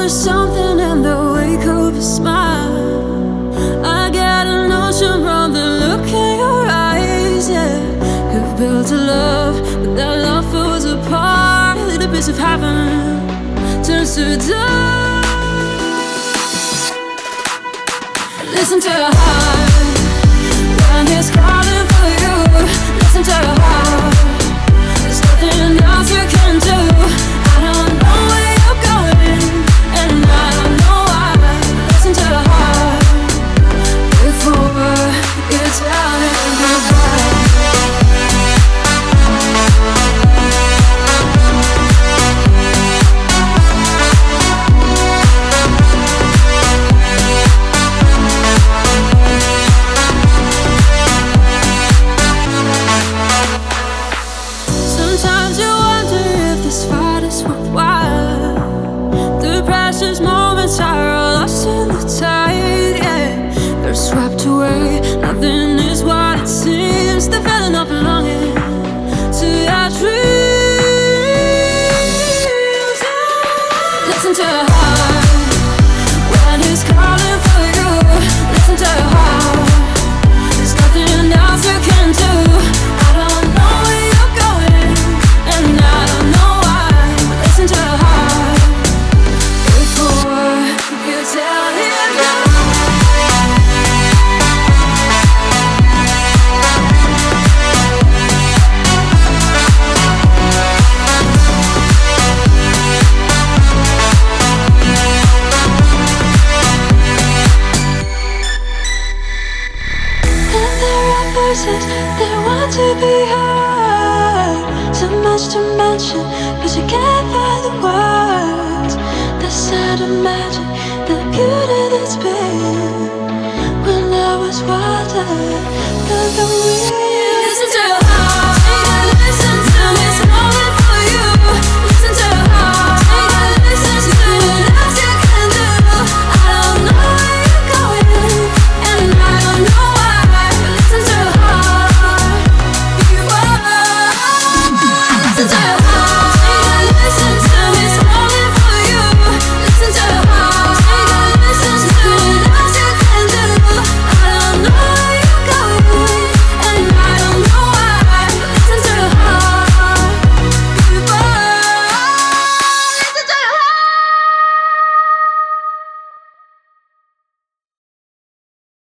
there's something in the wake of a smile. I get a notion from the look in your eyes, yeah. You've built a love, but that love falls apart. The piece of heaven turns to dust. Listen to your heart when it's calling for you. Listen to your heart. There's nothing else you can do. I don't know where you're going, and I don't know why. Listen to your heart before you tell him goodbye. Sometimes you wonder if this fight is worthwhile. The precious moments are lost in the tide, yeah. They're swept away, nothing is what it seems. The feeling of belonging to your dreams, yeah. Listen to your heart when he's calling for you. Listen to your heart. There's nothing else you can do. I don't know where you're going, and I don't know why. Listen to your heart before you tell him no. And there are voices that want to be heard. So much to mention, but you can't find the words. The sound of magic, the beauty that's been when I was wider than the wind.